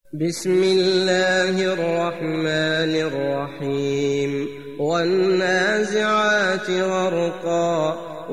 بسم الله الرحمن الرحيم والنازعات غرقا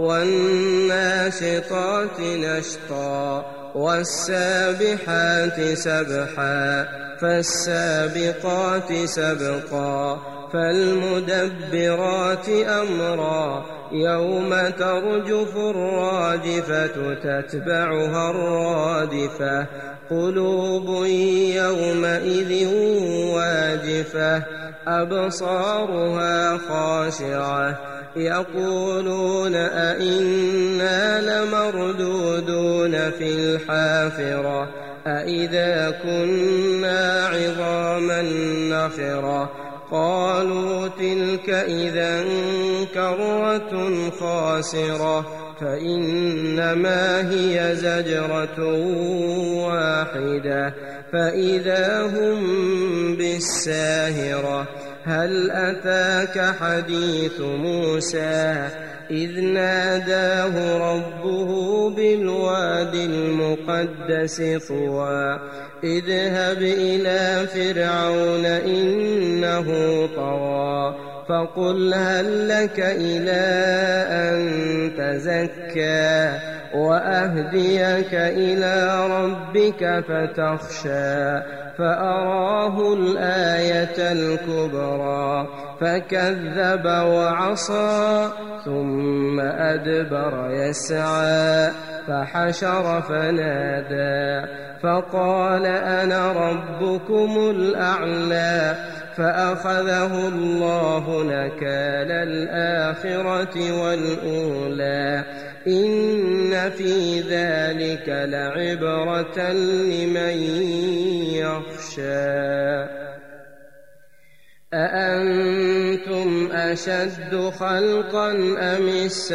والناشطات نشطا والسابحات سبحا فالسابقات سبقا فالمدبرات أمرا يوم ترجف الراجفة تتبعها الرادفة قلوب يومئذ واجفة أبصارها خاشعة يقولون أئنا لمردودون في الحافرة أئذا كنا عظاما نخرة قالوا تلك إذا كرة خاسرة فإنما هي زجرة واحدة فإذا هم بالساهرة هل أتاك حديث موسى إذ ناداه ربه بالواد المقدس طوى اذهب إلى فرعون إنه طغى فقل هل لك إلى أن تزكى وأهديك إلى ربك فتخشى فأراه الآية الكبرى فكذب وعصى ثم أدبر يسعى فحشر فنادى فقال أنا ربكم الأعلى فأخذه الله نكال الآخرة والأولى إن في ذلك لعبرة لمن يخشى أأنتم أشد خلقا أم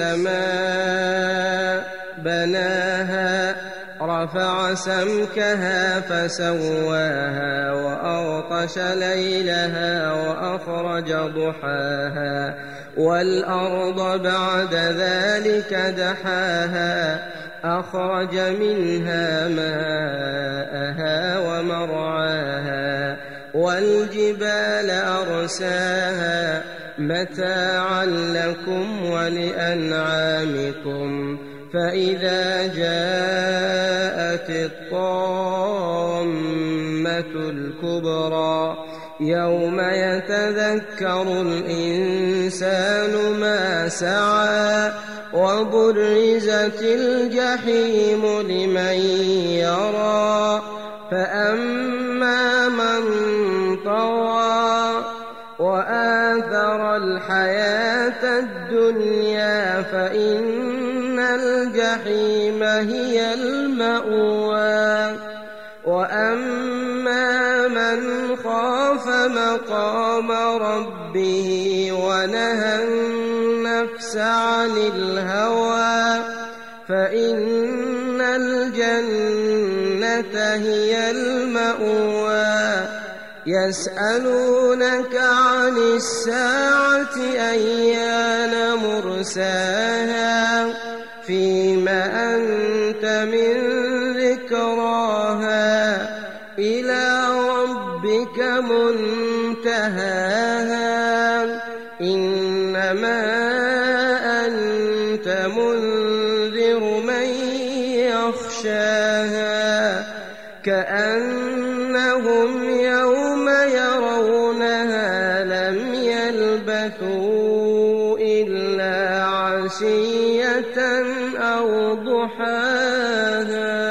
السماء بناها رفع سمكها فسواها وأغطش ليلها وأخرج ضحاها والأرض بعد ذلك دحاها أخرج منها ماءها ومرعاها والجبال أرساها متاعا لكم ولأنعامكم فإذا جاءت الطامة الكبرى يوم يتذكر الإنسان ما سعى وبرزت الجحيم لمن يرى فأما من طغى وآثر الحياة الدنيا فإن الجحيم هي المأوى وأما من خاف مقام ربه ونهى النفس عن الهوى فإن الجنة هي المأوى يسألونك عن الساعة أيان مرساها فيما أنت من ذكراها إلى ربك منتهاها إنما أنت منذر من يخشاها كأنهم يوم يرونها لم يلبثوا إلا عشية أو ضحاها.